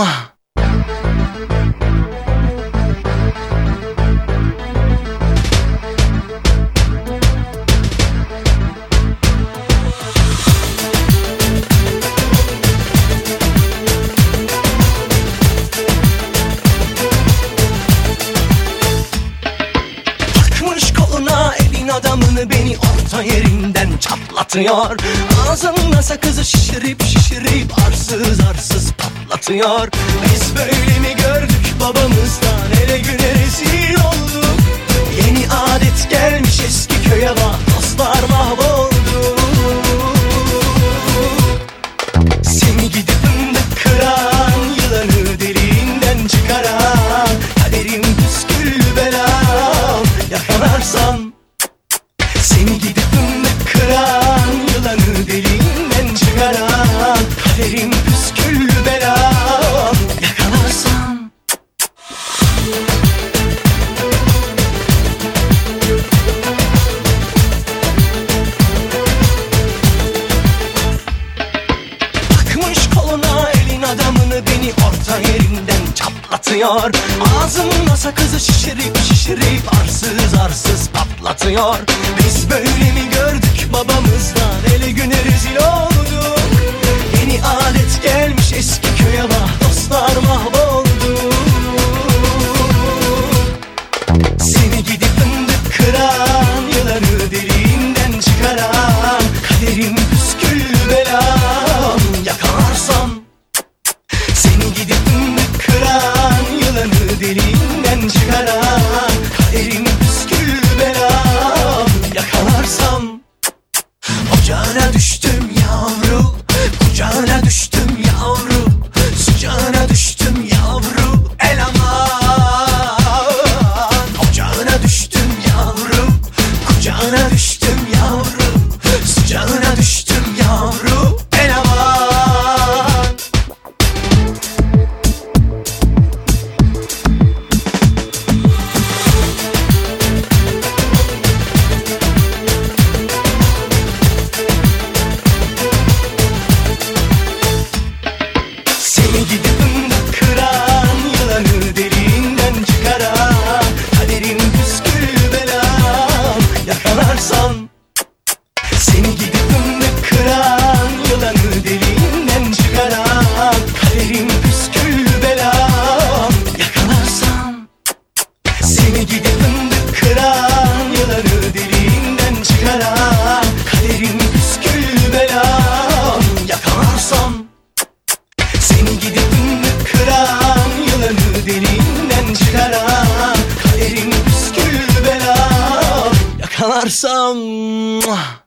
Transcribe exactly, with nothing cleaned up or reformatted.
Takmış koluna elin adamını, beni orta yerinden çatlatıyor. Ağzımla sakızı şişirip şişirip arsız arsız patlatıyor. Biz böyle mi gördük babamızdan, ele güne rezil olduk. Yeni adet gelmiş eski köye bak, dostlar mahvoldu. Seni gidip fındık kıran, yılanı deliğinden çıkaran, kaderim püsküllü belam, yakalarsam. Seni gidip fındık kıran, yılanı deliğinden çıkaran, kaderim püsküllü belam, yakalarsam. Takmış koluna elin adamını, beni orta yerinden çatlatıyor. Ağzımla sakızı şişirip şişirip arsız arsız patlatıyor. Biz böyle mi gördük babamızdan, ele güne rezil olduk. Yeni adet gelmiş eski köye bak, dostlar mahvoldu. Seni gidip fındık kıran, yılanı deliğinden çıkaran, kaderim püsküllü belam, yakalarsam. Seni gidip fındık kıran, yılanı deliğinden çıkaran, kaderim püsküllü belam, yakalarsam. Ocağına düştüm yavru, kucağına düştüm yavru, sıcağına düştüm yavru, el aman. Ocağına düştüm yavru, kucağına düştüm yavru, sıcağına düştüm yavru, el aman. Seni gidip fındık kıran, yılanı deliğinden çıkaran, kaderim püsküllü belam, yakalarsam. Seni gidip fındık kıran, yılanı deliğinden çıkaran, kaderim püsküllü belam, yakalarsam. Seni gidip fındık kıran, yılanı deliğinden çıkaran, kaderim püsküllü belam, yakalarsam. Seni gidip fındık kıran, yılanı deliğinden çıkaran, kaderim püsküllü belam, yakalarsam.